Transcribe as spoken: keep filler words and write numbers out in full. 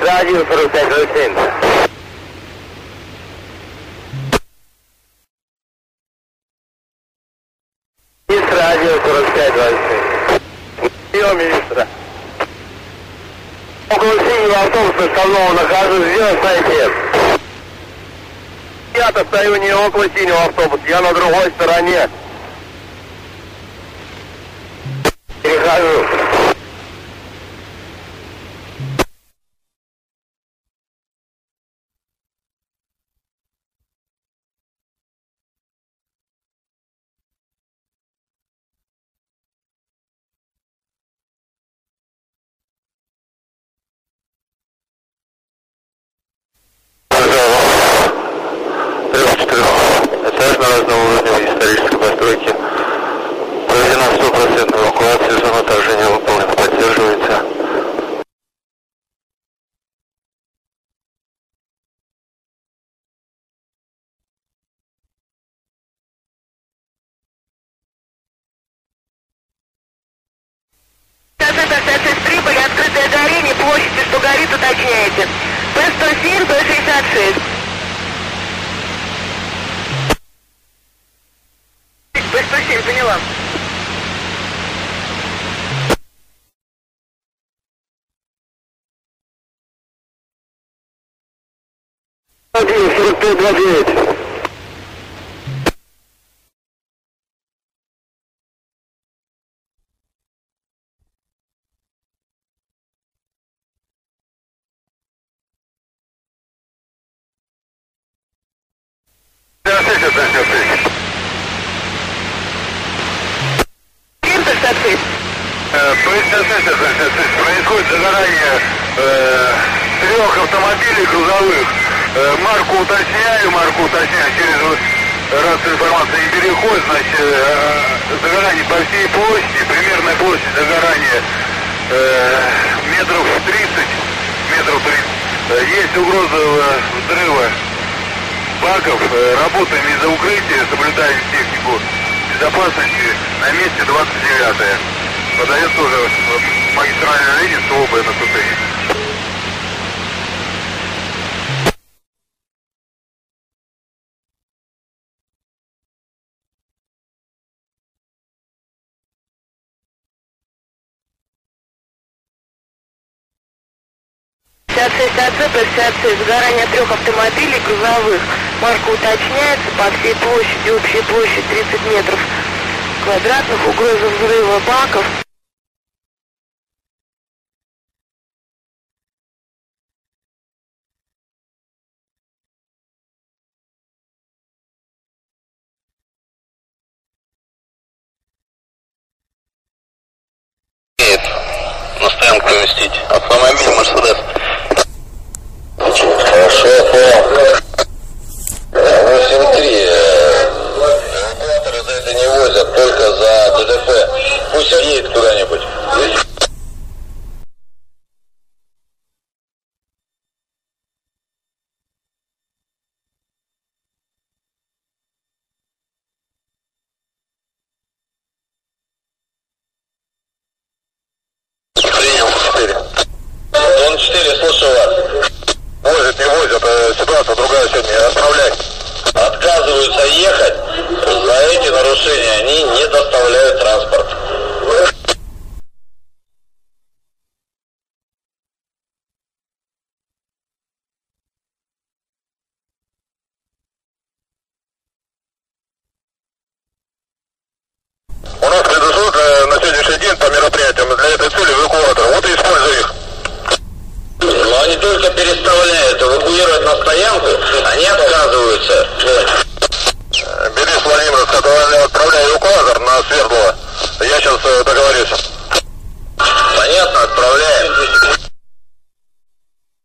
радио сорок пять ноль семь. Министр радио сорок пять ноль семь. Прием министра. Около синего автобуса основного нахожусь. Где стоите? Я-то стою не около синего автобуса, я на другой стороне. Перехожу. Этаж на разном уровне исторической постройки. Проведена стопроцентная эвакуация, зона отражения выполнена, поддерживается. Прибыли, открытое горение, площади, что горит, уточняете. П сто семь, П шестьдесят шесть. П сто семь, поняла. один сорок пять двадцать девять. Происходит загорание э, трех автомобилей грузовых. Э, марку уточняю, марку уточняю через рацию информации не переход, значит, э, загорание по всей площади, примерная площадь загорания э, метров тридцать, метров тридцать. Есть угроза взрыва баков, э, работаем из-за укрытия, соблюдаем технику безопасности, на месте двадцать девятое. Подает тоже магистральная линия СОБ на Сутыне. шестьдесят шесть АЦ, шестьдесят шесть, загорание трех автомобилей грузовых. Марка уточняется, по всей площади, общая площадь тридцать метров квадратных, угроза взрыва баков. На стоянку поместить. Автомобиль Мерседес. Очень хорошо, понял. восемь три. Эвакуаторы за это не возят, только за ДТП. Пусть едет куда-нибудь. Зона четыре, слушаю вас. Возят, не возят, ситуация другая сегодня, отправляй. Отказываются ехать, за эти нарушения они не доставляют транспорт. У нас предусмотрено на сегодняшний день по мероприятиям для этой цели эвакуатор. Вот и используй их. Но они только переставляют, эвакуировать на стоянку, они отказываются. Бери с Владимира, отправляй эвакуатор на Свердлова. Я сейчас договорюсь.